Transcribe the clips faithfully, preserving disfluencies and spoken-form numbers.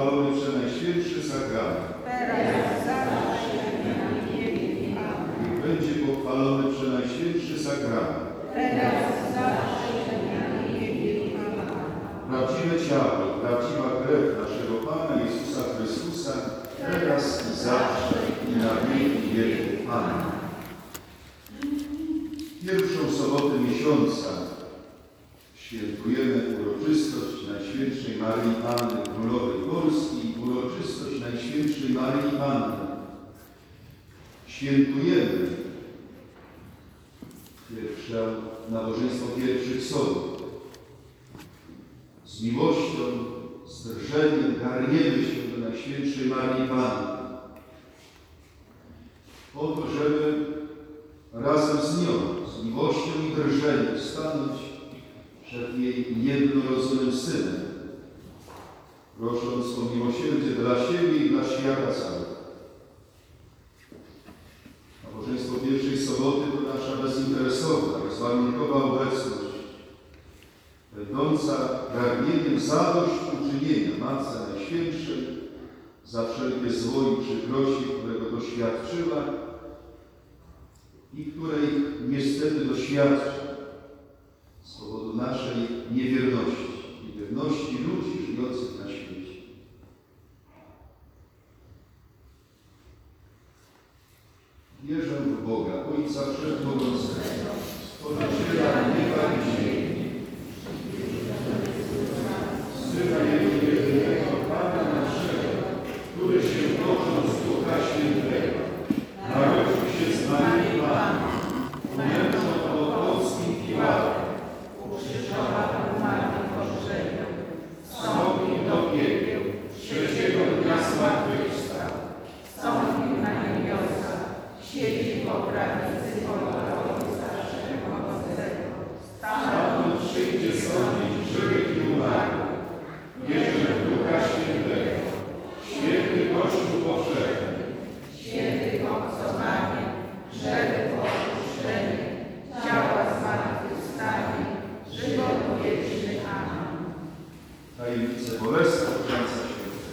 pochwalony Przenajświętszy Sakrament. Teraz, zawsze, na wieki. Amen. Niech będzie pochwalony Przenajświętszy Sakrament. Teraz, zawsze, na wieki. Amen. Prawdziwe ciało, prawdziwa krew naszego Pana Jezusa Chrystusa, teraz i zawsze i na wieki wieków. Amen. Pierwszą sobotę miesiąca świętujemy uroczystość Najświętszej Maryi Panny Królowej Polski i uroczystość Najświętszej Maryi Panny. Świętujemy pierwsze nabożeństwo pierwszych sobot. Z miłością, z drżeniem garniemy się do Najświętszej Maryi Panny. Po to, żeby razem z nią, z miłością i drżeniem stanąć przed jej jednorodzonym Synem, prosząc o miłosierdzie dla siebie i dla świata całego. Nabożeństwo pierwszej soboty to nasza bezinteresowna, bezwarunkowa obecność, będąca pragnieniem zadośćuczynienia Matce Najświętszej za wszelkie zło i przykrości, którego doświadczyła i której niestety doświadczy z powodu naszej niewierności, niewierności ludzi żyjących na świecie. Wierzę w Boga, Ojca Wszechmogącego, Stworzyciela nieba i ziemi, Syna Jego jedynego, Pana naszego, który się począł z Ducha Świętego, narodził się z Maryi Panny, umęczał pod Pąckim Piłatem, ukrzyżował, umarł i pogrzebiał, wstąpił do piekieł, trzeciego dnia zmartwychwstał, wstąpił na niebiosa, siedzi po prawicy Boga Ojca Wszechmogącego, stamtąd przyjdzie sądzić żywych i umarłych. Wierzę w Ducha Świętego, święty Kościół powszechny, świętych obcowanie, grzechy odpuszczenie, ciała zmartwychwstanie, żywotu wieczny. Amen. Tajemnice Bolesna Ojca Świętego.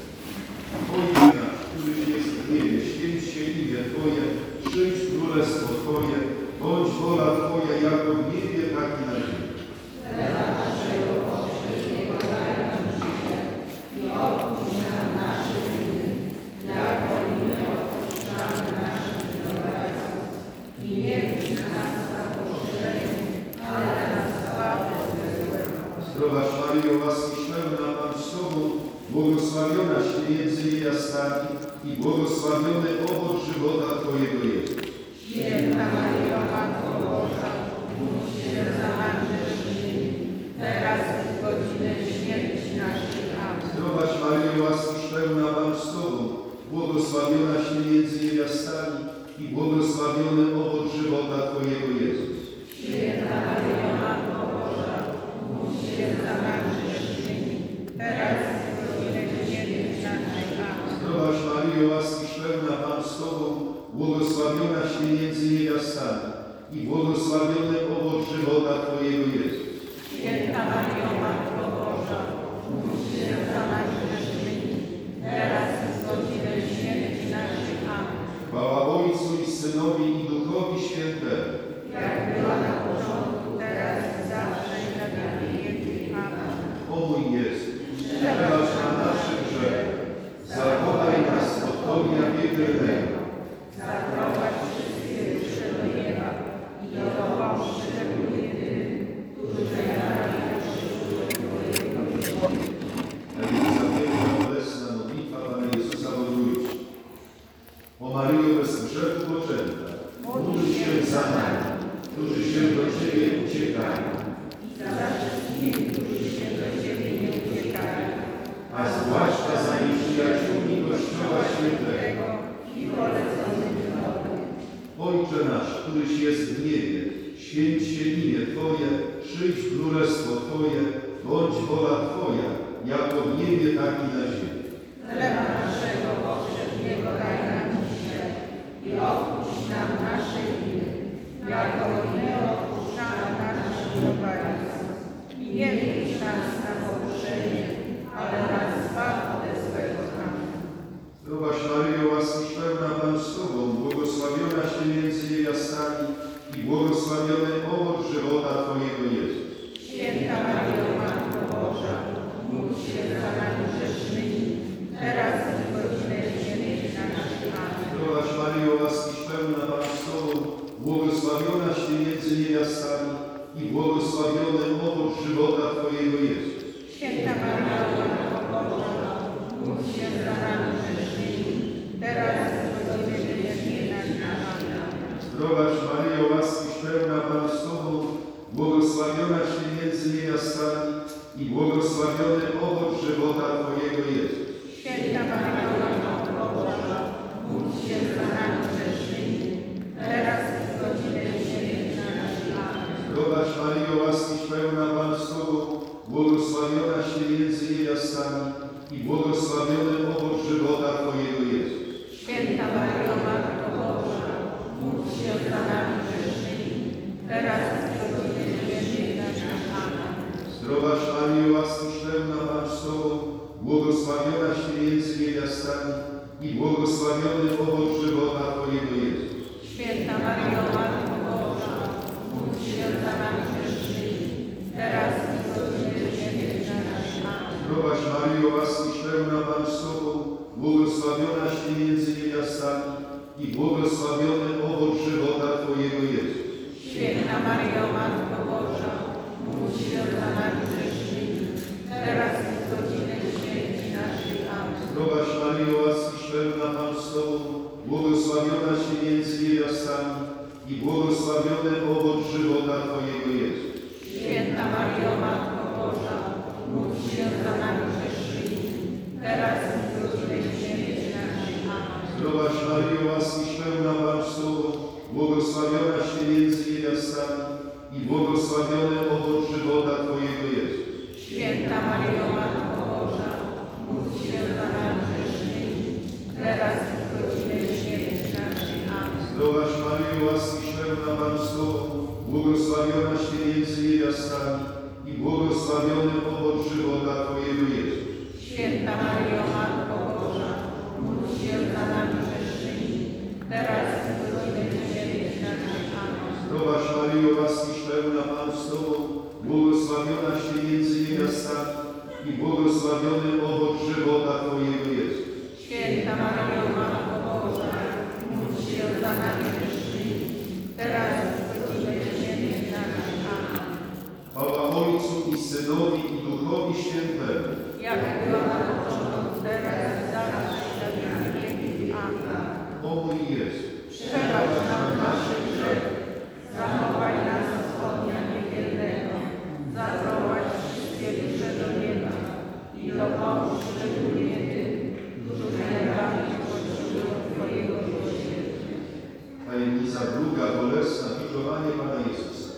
Ojcze nasz, któryś jest w niebie, święć się imię Twoje, przyjdź królestwo Twoje, bądź wola Twoja jako w niebie, tak i na ziemi. Chleba naszego powszedniego daj nam dzisiaj i odpuść nam nasze winy, jako i my odpuszczamy naszym winowajcom. I nie wódź nas na pokuszenie, ale nas zbaw od złego. Zdrowaś Maryjo, łaski pełna, Pan z Tobą, błogosławionaś Ty między niewiastami i błogosławiony owoc żywota Twojego Jezus. Święta Maryjo, Matko Boża, módl się za nami grzesznymi, teraz i w godzinę śmierci naszej. Amen. Zdrowaś Maryjo, łaski pełna, Pan z Tobą, błogosławionaś Ty między niewiastami i błogosławiony owoc żywota Twojego Jezus. Święta Maryjo, Matko Boża, módl się za nami grzesznymi, teraz i w godzinę śmierci naszej. Amen. Zdrowaś Maryjo, łaski pełna, Pan z Tobą, błogosławionaś Ty między niewiastami i błogosławiony owoc żywota Twojego Jezus. Święta Maryjo, Matko Boża, módl się za nami grzesznymi, teraz i w godzinę śmierci naszej. Amen. Chwała Ojcu i Synowi i Duchowi Świętemu. Jak była na początku, teraz i zawsze i na wieki wieków. Amen. O mój Jezu, przebacz na nasze grzechy, zachowaj nas od ognia piekielnego, Zaprowadź wszystkie dusze do nieba i dopomóż szczególnie tym, którzy najbardziej potrzebują Twojego miłosierdzia. Największa piękna, bolesna modlitwa Pana Jezusa Wodrójczy. O Maryjo bez grzechu poczęta, módl się za nami, którzy się do Ciebie uciekają, I za wszystkimi, którzy się do Ciebie nie uciekają, a zwłaszcza za nieprzyjaciółmi Kościoła Świętego. i poleconych Tobie. Ojcze nasz, któryś jest w niebie, święć się imię Twoje, przyjdź królestwo Twoje, bądź wola Twoja, jako w niebie, tak i na ziemi. Chleba naszego powszedniego daj nam dzisiaj i odpuść nam nasze winy, jako i my odpuszczamy naszym winowajcom. I nie wódź nas na pokuszenie, ale nas zbaw ode złego. Twojego Jezus. Święta Maryjo, Matko Boża, módl się za nami grzesznymi, teraz i w godzinę śmierci naszej. Amen. Zdrowaś Maryjo, łaski pełna Pan z Tobą, błogosławionaś Ty między niewiastami i błogosławiony owoc żywota Twojego Jezus. Święta Maryjo, Matko Boża, módl się za nami grzesznymi, teraz i w godzinę śmierci naszej. Amen. Zdrowaś Maryjo, łaski pełna Pan z Tobą, błogosławionaś Ty między niewiastami i błogosławiony owoc żywota Twojego Jezus. Święta Maryjo, Matko Boża, módl się za nami grzesznymi, teraz i w godzinę śmierci naszej. Amen. Zdrowaś Maryjo, łaski pełna Pan z Tobą, błogosławionaś Ty między niewiastami i błogosławiony owoc żywota Twojego Jezus. Święta Maryjo, Matko Boża, módl się za nami grzesznymi, teraz i w godzinę śmierci naszej. Amen. Zdrowaś Maryjo, łaski pełna Pan z Tobą, błogosławionaś Ty między niewiastami i błogosławiony owoc żywota Twojego Jezus. Święta Maryjo, Matko Boża, módl się za nami grzesznymi, teraz i w godzinę śmierci naszej. Amen. Zdrowaś Maryjo, łaski pełna Pan z Tobą, błogosławionaś Ty między niewiastami i błogosławiony owoc żywota Twojego Jezus. Święta Maryjo, Matko Boża, módl się za nami grzesznymi, teraz i w godzinę śmierci naszej. Amen. Zdrowaś Maryjo, łaski pełna Pan z Tobą, błogosławionaś Ty między niewiastami i błogosławiony owoc żywota Twojego Jezus. Święta Maryjo, Matko Boża, módl się za nami grzesznymi, teraz i w godzinę śmierci naszej. Amen. Zdrowaś Maryjo, łaski pełna Pan z Tobą, błogosławionaś Ty między niewiastami i błogosławiony owoc żywota Twojego Jezus. Święta Maryjo, Matko Boża, módl się za nami grzesznymi, teraz i w godzinę śmierci naszej. Amen. Chwała Ojcu i Synowi i Duchowi Świętemu. Jak była na początku, teraz i zawsze i na wieki wieków. Amen. O mój Jezu, Przebacz nam nasze grzechy, zachowaj nas od ognia piekielnego, zaprowadź wszystkie dusze do nieba i dopomóż szczególnie tym, którzy najbardziej potrzebują Twojego miłosierdzia. tajemnica druga, bolesna, biczowanie Pana Jezusa.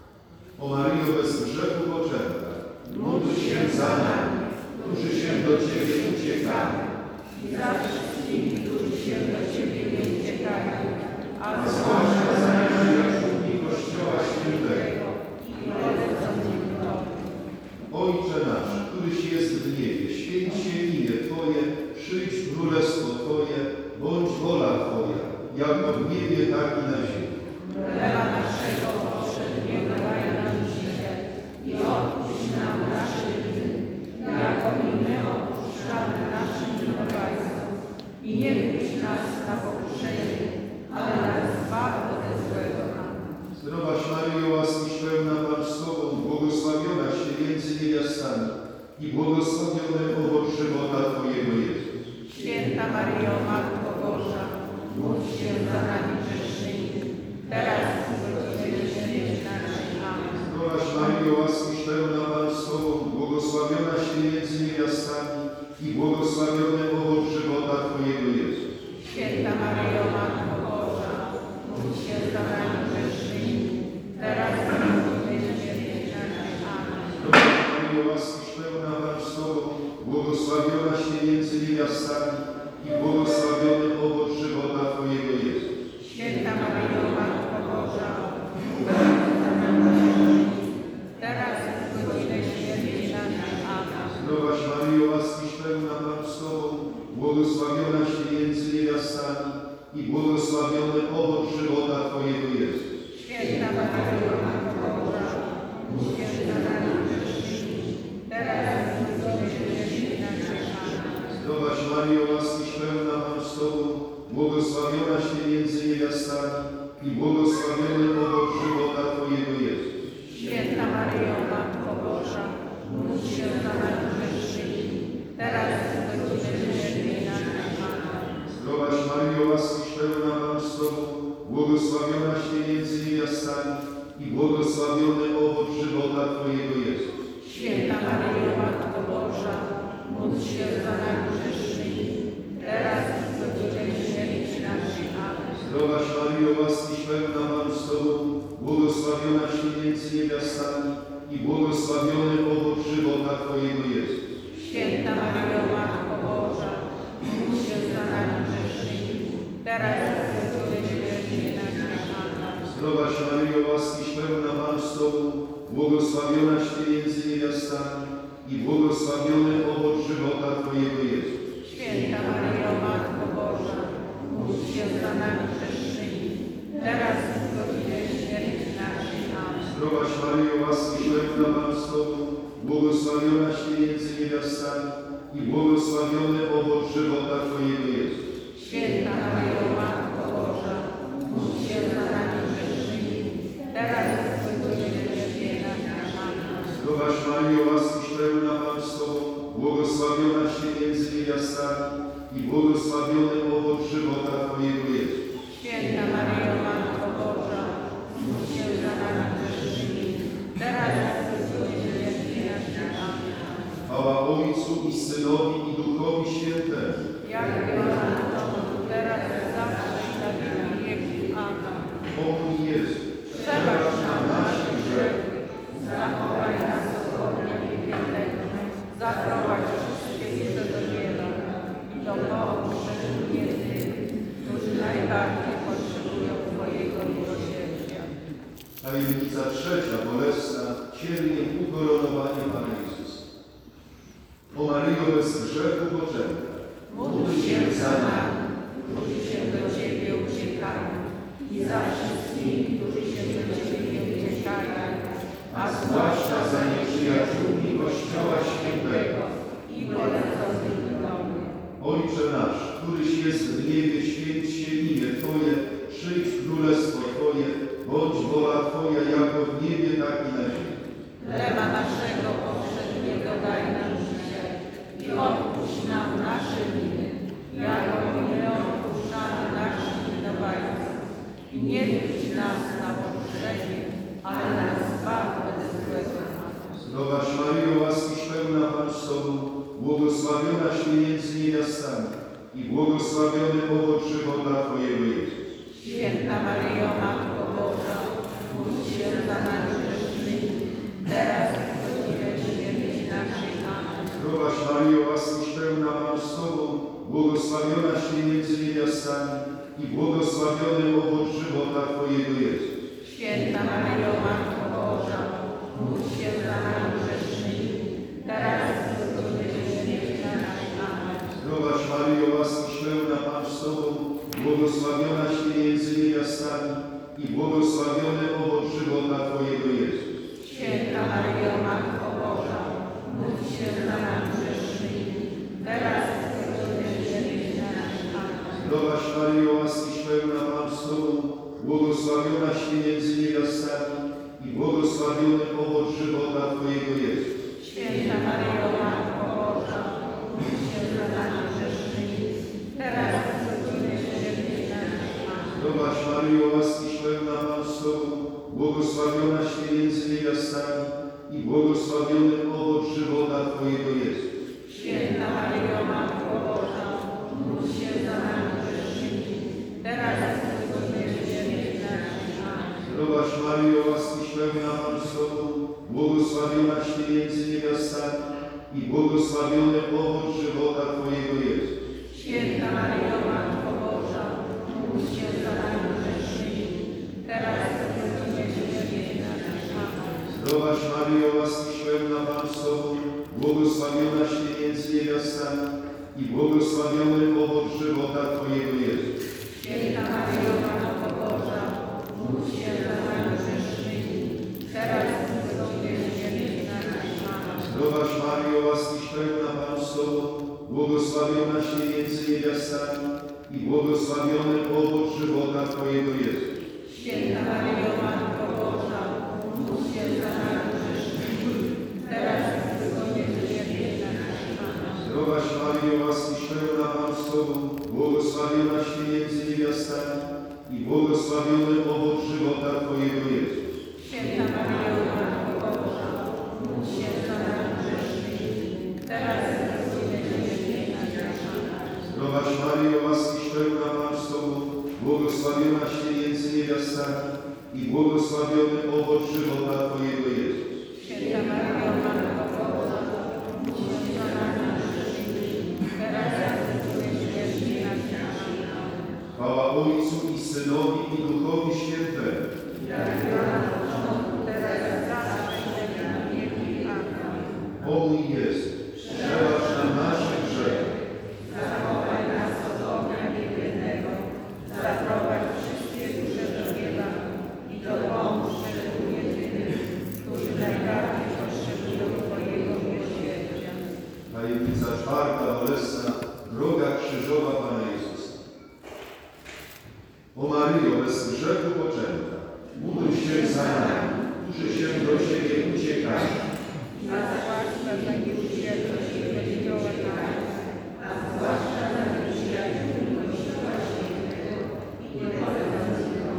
O Maryjo, bez grzechu poczęta, Módl się za nami, którzy się do Ciebie uciekamy. i za wszystkimi, którzy się do Ciebie nie uciekają, a Zwłaszcza za najświętszym Kościoła Świętego. i polecących Tobie. Ojcze nasz, któryś jest w niebie, święć się imię Twoje, przyjdź królestwo Twoje, bądź wola Twoja, jako w niebie, tak i na ziemi. Chleba naszego powszedniego daj nam dzisiaj i odpuść nam nasze winy, jako i my odpuszczamy naszym winowajcom. I nie wódź nas na pokuszenie, ale nas zbaw ode złego. Amen. Zdrowaś Maryjo, łaski pełna Pan z Tobą, błogosławionaś Ty między niewiastami i błogosławiony owoc żywota Twojego Jezus. Święta Maryjo, Matko Boża, módl się za nami grzesznymi, teraz i w godzinę śmierci naszej. Amen. Zdrowaś Maryjo, łaski pełna Pan z Tobą, błogosławionaś Ty między niewiastami i błogosławiony owoc żywota Twojego Jezus. Święta Maryjo, Matko Boża, módl się za nami grzesznymi, teraz i w godzinę śmierci naszej. Amen. Zdrowaś Maryjo, łaski pełna Pan z Tobą, błogosławionaś Ty między niewiastami i błogosławiony owoc żywota Twojego Jezus. Święta Maryjo, Matko Boża, módl się za nami grzesznymi, teraz i w godzinę śmierci naszej. Amen. Zdrowaś Maryjo, łaski pełna Pan z Tobą, błogosławionaś Ty między niewiastami i błogosławiony owoc żywota Twojego Jezus. Święta Maryjo, Matko Boża, módl się za nami grzesznymi, teraz i w godzinę śmierci naszej. Amen. Zdrowaś Maryjo, łaski pełna Pan z Tobą, błogosławionaś Ty między niewiastami i błogosławiony owoc żywota Twojego Jezus. Święta Maryjo, Matko Boża, módl się za nami grzesznymi, teraz i w godzinę śmierci naszej. Amen. Zdrowaś Maryjo, łaski pełna Pan z Tobą, błogosławionaś Ty między niewiastami i błogosławiony owoc żywota Twojego Jezus. Święta Maryjo, Matko Boża, módl się za Maryjo, łaskiś pełna, Pan z Tobą, błogosławionaś Ty między niewiastami i błogosławiony owoc żywota Twojego Jezus. Święta Maryjo, Matko Boża, módl się za nami grzesznymi, teraz i w godzinę śmierci naszej. Amen. Zdrowaś Maryjo, łaskiś pełna, Pan z Tobą, błogosławionaś Ty między niewiastami i błogosławiony owoc żywota Twojego Jezus. Święta Maryjo, Matko Boża, módl się za nami grzesznymi, teraz i w godzinę śmierci naszej. Amen. Zdrowaś Maryjo, łaskiś pełna, Pan z Tobą, błogosławionaś Ty między niewiastami i błogosławiony owoc żywota Twojego Jezus. Święta Maryjo, Matko Boża, módl się za nami grzesznymi, teraz i w godzinę śmierci naszej. Amen. Zdrowaś Maryjo, łaskiś pełna, Pan z Tobą, błogosławionaś Ty między niewiastami i błogosławiony owoc żywota Twojego Jezus. Święta Maryjo, Matko Boża, módl się za nami grzesznymi, teraz i w godzinę śmierci naszej. Amen. Chwała Ojcu i Synowi i Duchowi Świętemu. Jak była na początku, teraz i zawsze i na wieki wieków. Amen. O mój Jezu, Przebacz nam nasze grzechy, zachowaj nas od ognia piekielnego, zaprowadź wszystkie dusze do nieba i dopomóż szczególnie tym, którzy najbardziej potrzebują Twojego miłosierdzia. tajemnica trzecia, bolesna, ciernie ukoronowanie Pana Jezusa. O Maryjo, bez grzechu poczęta, Módl się za nami, którzy się do Ciebie uciekają i za wszystkimi, którzy się do Ciebie uciekają, a zwłaszcza za nieprzyjaciółmi Kościoła Świętego. i poleconymi domy. Ojcze nasz, któryś jest w niebie, święć się imię Twoje, przyjdź królestwo Twoje, bądź wola Twoja jako w niebie, tak i na ziemi. Chleba naszego powszedniego daj nam dzisiaj i odpuść nam nasze winy, jako i my odpuszczamy naszym winowajcom. I nie wódź nas na pokuszenie, ale nas zbaw od złego. Zdrowaś Maryjo, łaskiś pełna, Pan z Tobą, błogosławionaś Ty między niewiastami i błogosławiony owoc żywota Twojego Jezus. Święta Maryjo, Matko Boża, módl się za nami grzesznymi, teraz i w godzinę śmierci naszej. Amen. Zdrowaś Maryjo, łaskiś pełna, Pan z Tobą, błogosławionaś Ty między niewiastami i błogosławiony owoc żywota Twojego Jezus. Święta Maryjo, Matko Boża, módl się za nami grzesznymi, teraz i w godzinę śmierci naszej. Amen. Zdrowaś Maryjo, łaskiś pełna, Pan z Tobą, błogosławionaś Ty między niewiastami i błogosławiony owoc żywota Twojego Jezus. Święta Maryjo, Matko Boża, módl się za nami grzesznymi, teraz i w godzinę śmierci naszej. Amen. Zdrowaś Maryjo, łaskiś pełna, Pan z Tobą, błogosławionaś Ty między niewiastami i błogosławiony owoc żywota Twojego Jezus. Święta Maryjo, Matko Boża, módl się za nami grzesznymi, teraz i w godzinę śmierci naszej. Amen. Zdrowaś Maryjo, łaskiś pełna, Pan z Tobą, błogosławionaś Ty między niewiastami i błogosławiony owoc żywota Twojego Jezus. Święta Maryjo, Matko Boża, módl się za nami grzesznymi, teraz i w godzinę śmierci naszej. Amen. Zdrowaś Maryjo, łaskiś pełna, Pan z Tobą, błogosławionaś Ty między niewiastami i błogosławiony owoc żywota Twojego Jezus. Święta Maryjo, Matko Boża, módl się za nami grzesznymi, teraz i w godzinę śmierci naszej. Amen. Zdrowaś Maryjo, łaskiś pełna, Pan z Tobą, błogosławionaś Ty między niewiastami i błogosławiony owoc żywota Twojego Jezus. Święta Maryjo, Matko Boża, módl się za nami grzesznymi, teraz i w godzinę śmierci naszej. Amen. Zdrowaś Maryjo, łaskiś pełna, Pan z Tobą, błogosławionaś Ty między niewiastami i błogosławiony owoc żywota Twojego Jezus. Święta Maryjo, Matko Boża, módl się za nami grzesznymi, teraz i w godzinę śmierci naszej. Amen. Zdrowaś Maryjo, łaskiś pełna, Pan z Tobą, błogosławionaś Ty między niewiastami i błogosławiony owoc żywota Twojego Jezus. Święta Maryjo, Matko Boża, módl się za nami grzesznymi, teraz i w godzinę śmierci naszej. Amen. Zdrowaś Maryjo, łaskiś pełna, Pan z Tobą, błogosławionaś Ty między niewiastami i błogosławiony owoc żywota Twojego Jezus. Święta Maryjo, Matko Boża, módl się za nami grzesznymi, teraz i w godzinę śmierci naszej. Amen. Chwała Ojcu i Synowi i Duchowi Świętemu. Jak była na początku, teraz i zawsze, i na wieki. Amen. O mój Jezu, przebacz nam nasze grzechy, Zachowaj nas od ognia piekielnego, zaprowadź wszystkie dusze do nieba i dopomóż szczególnie tym, którzy najbardziej potrzebują Twojego miłosierdzia. tajemnica czwarta bolesna, droga krzyżowa Pana Jezusa. O Maryjo, bez grzechu poczęta, módl się za nami, którzy się do Ciebie uciekają. A zwłaszcza za nieuświętość i Kościoła naszego, a zwłaszcza za nieprzyjaciół Kościoła Świętego i niepodległego.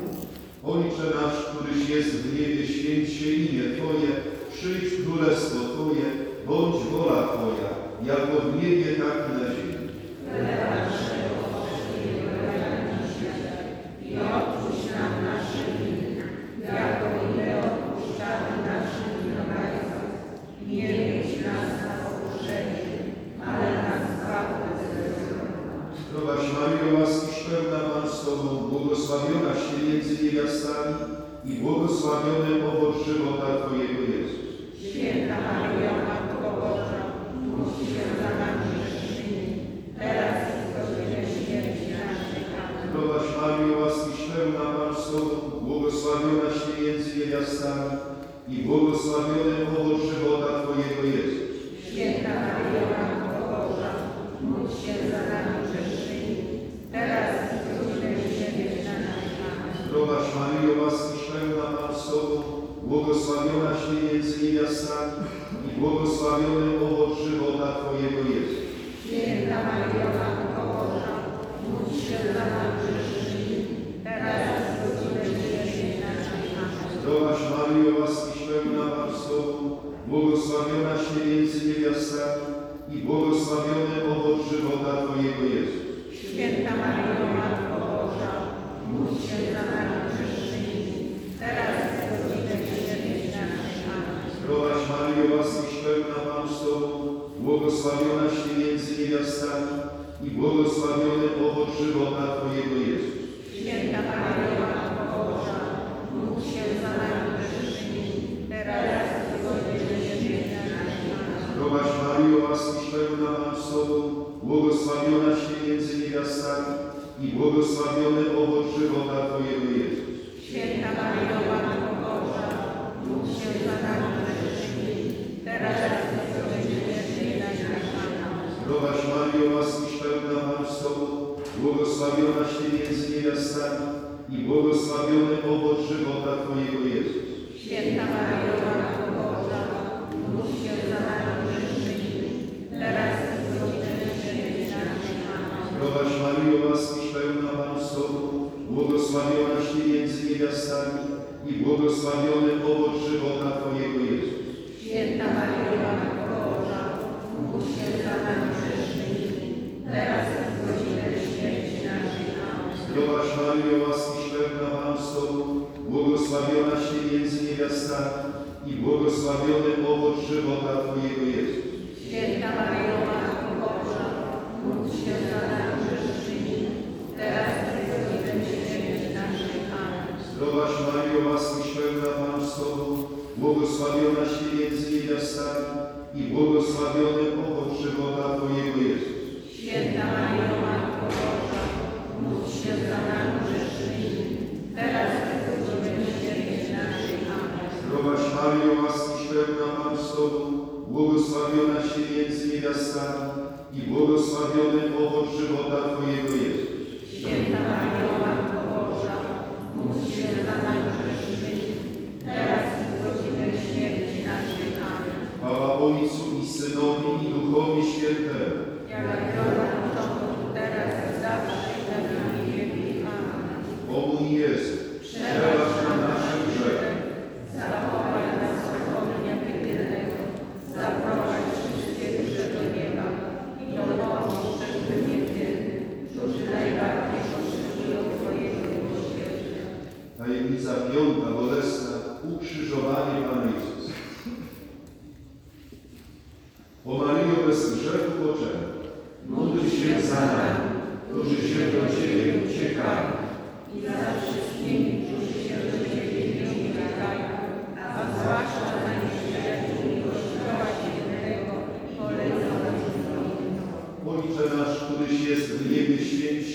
Ojcze nasz, któryś jest w niebie, święć się imię Twoje, przyjdź królestwo Twoje, bądź wola Twoja, jako w niebie, tak i na ziemi. Chleba naszego powszedniego daj nam dzisiaj i odpuść nam nasze winy, jako i my odpuszczamy naszym winowajcom. I nie wiedź nas na pokuszenie, ale nas zbaw od złego. Zdrowaś Maryjo, łaskiś pełna, Pan z Tobą, błogosławionaś Ty między niewiastami i błogosławiony owoc żywota Twojego Jezus. Święta Maryjo, Matko Boża, módl się za nami grzesznymi, teraz i w godzinę śmierci naszej. Amen. Zdrowaś Maryjo, łaskiś pełna, Pan z Tobą, błogosławionaś Ty między niewiastami i błogosławiony owoc żywota Twojego Jezus. Święta Maryjo, Matko Boża, módl się za nami grzesznymi, teraz i w godzinę śmierci naszej. Amen. Zdrowaś Maryjo, łaskiś pełna, Pan z Tobą, błogosławionaś Ty między niewiastami i błogosławiony owoc żywota Twojego Jezus. Święta Maryjo, Matko Boża, módl się za nami grzesznymi, teraz i w godzinę śmierci naszej. Amen. Zdrowaś Maryjo, łaskiś pełna, Pan z Tobą, błogosławionaś Ty między niewiastami i błogosławiony owoc żywota Twojego Jezus. Święta Maryjo, Matko Boża, módl się za nami grzesznymi, teraz i w godzinę śmierci naszej. Amen. Zdrowaś Maryjo, łaskiś pełna, Pan z Tobą, błogosławionaś Ty między niewiastami i błogosławiony owoc żywota Twojego Jezus. Święta Maryjo, Matko Boża, módl się za nami grzesznymi, teraz i w godzinę śmierci naszej. Amen. Zdrowaś Maryjo, łaskiś pełna, Pan z Tobą, błogosławionaś Ty między niewiastami i błogosławiony owoc żywota Twojego Jezus. Święta Maryjo, Matko Boża, módl się za nami grzesznymi, teraz i w godzinę śmierci naszej. Amen. Zdrowaś Maryjo, łaskiś pełna, Pan z Tobą, błogosławionaś Ty między niewiastami i błogosławiony owoc żywota Twojego Jezus. Święta Maryjo, Matko Boża, módl się za nami grzesznymi, teraz i w godzinę śmierci naszej. Amen. Zdrowaś Maryjo, łaskiś pełna, Pan z Tobą, błogosławionaś Ty między niewiastami i błogosławiony owoc żywota Twojego Jezus. Święta Maryjo, Matko Boża, módl się za nami grzesznymi, teraz i w godzinę śmierci naszej. Amen. Zdrowaś Maryjo, łaskiś pełna, Pan z Tobą, błogosławionaś Ty między niewiastami i błogosławiony owoc żywota Twojego Jezus. Święta Maryjo, Matko Boża, módl się za nami grzesznymi, teraz i w godzinę śmierci naszej. Amen. Zdrowaś Maryjo, łaskiś pełna, Pan z Tobą, błogosławionaś Ty między niewiastami i błogosławiony owoc żywota Twojego Jezus. Święta Maryjo, Matko Boża, módl się za nami grzesznymi, teraz i w godzinę śmierci naszej. Amen. Zdrowaś Maryjo, łaskiś pełna, Pan z Tobą, błogosławionaś Ty między niewiastami i błogosławiony owoc żywota Twojego Jezus. Święta Maryjo, Matko Boża, módl się za nami grzesznymi, teraz i w godzinę śmierci naszej. Amen. Chwała Ojcu i Synowi i Duchowi Świętemu. Jak była na początku, teraz i zawsze, i na wieki wieków. Amen. O mój Jezu, przebacz nam nasze grzechy, Zachowaj nas od ognia piekielnego, zaprowadź wszystkie dusze do nieba i dopomóż szczególnie tym, którzy najbardziej potrzebują Twojego miłosierdzia.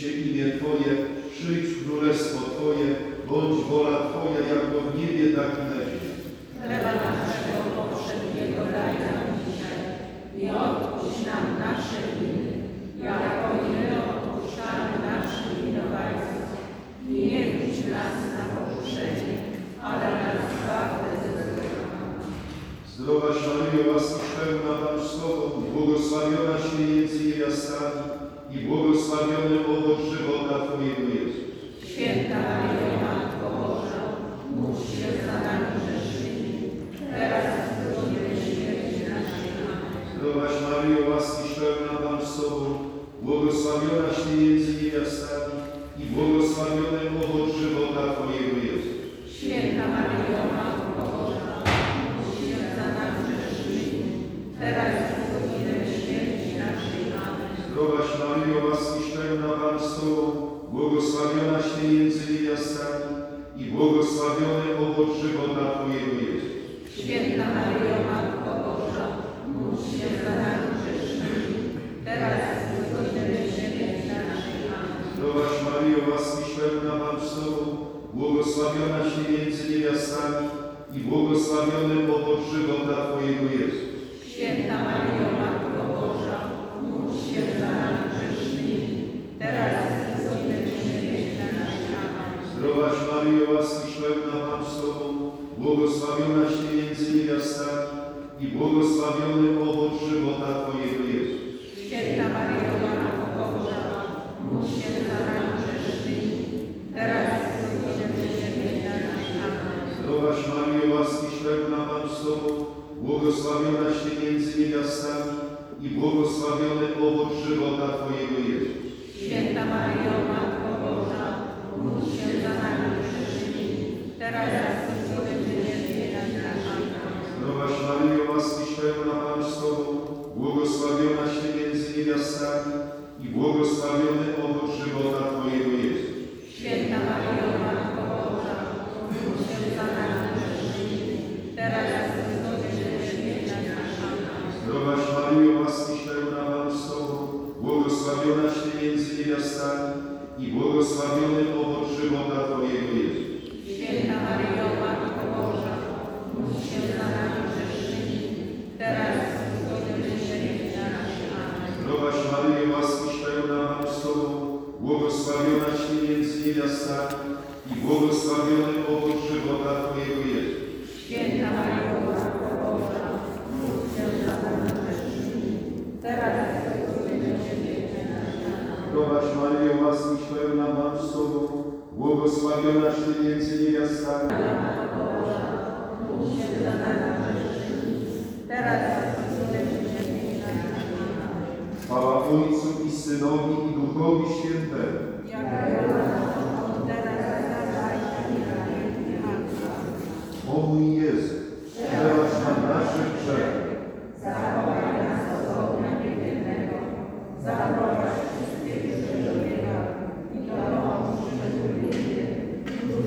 się imię Twoje, przyjdź królestwo Twoje, bądź wola Twoja, jako w niebie, tak i na ziemi. Chleba naszego powszedniego daj nam dzisiaj i odpuść nam nasze winy, jako i my odpuszczamy naszym winowajcom. I nie wódź nas na pokuszenie, ale nas zbaw ze złego. Zdrowaś Maryjo, łaski pełna Pan z Tobą, błogosławionaś Ty między niewiastami i błogosławiony owoc żywota Twojego Jezus. Święta Maryjo, Matko Boża, módl się za nami grzesznymi, teraz i w godzinę śmierci naszej. Amen. Zdrowaś Maryjo, łaski pełna Pan z Tobą, błogosławionaś Ty między niewiastami i błogosławiony owoc żywota Twojego Jezus. Święta Maryjo, Matko Boża, módl się za nami grzesznymi, teraz i w godzinę śmierci naszej. Amen. Zdrowaś Maryjo, łaski pełna Pan z Tobą, błogosławionaś Ty między niewiastami i błogosławiony owoc żywota Twojego Jezus. Święta Maryjo, Matko Boża, módl się za nami grzesznymi, teraz i w godzinę śmierci naszej. Amen. Zdrowaś Maryjo, łaski pełna Pan z Tobą, błogosławionaś Ty między niewiastami i błogosławiony owoc żywota Twojego Jezus. Święta Maryjo, Matko Boża, módl się za nami grzesznymi, teraz i w godzinę śmierci naszej. Amen. Zdrowaś Maryjo, łaski pełna Pan z Tobą, błogosławionaś Ty między niewiastami i błogosławiony owoc żywota Twojego Jezus. Święta Maryjo, Matko Boża, módl się za nami grzesznymi, teraz i w godzinę śmierci naszej. Amen. Zdrowaś Maryjo, łaski pełna Pan z Tobą, błogosławionaś Ty między niewiastami i błogosławiony owoc żywota Twojego Jezus. Święta Maryjo, Matko Boża, módl się za nami grzesznymi, teraz i w godzinę śmierci naszej. Amen. Zdrowaś Maryjo, łaski pełna Pan z Tobą, błogosławionaś Ty między niewiastami i błogosławiony owoc żywota Twojego Jezus. Święta Maryjo, Matko Boża, módl się za nami grzesznymi, teraz i w godzinę śmierci naszej. Amen. Zdrowaś Maryjo, łaski pełna Pan z Tobą, błogosławionaś Ty między niewiastami i błogosławiony owoc żywota Twojego Jezus. Święta Maryjo, Matko Boża, módl się za nami grzesznymi, teraz i w godzinę śmierci naszej. Amen. Zdrowaś Maryjo, łaski pełna Pan z Tobą, błogosławionaś Ty między niewiastami i błogosławiony owoc żywota Twojego Jezus. Święta Maryjo, Matko Boża, módl się za nami grzesznymi, teraz i w godzinę śmierci naszej. Amen. Zdrowaś Maryjo, łaski pełna Pan z Tobą, błogosławionaś Ty między niewiastami. Matko Boża, módl się za nami grzesznymi, teraz i w godzinę śmierci naszej. Amen. Chwała Ojcu i Synowi i Duchowi Świętemu. Jak była teraz i na wieki. Amen. O mój Jezu, przebacz nam nasze grzechy, Zachowaj nas od ognia piekielnego, zaprowadź wszystkie dusze do nieba i dopomóż szczególnie tym,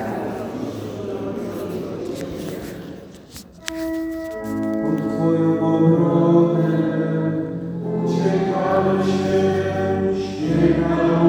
Pod Twoją obronę uciekamy się, śmiechamy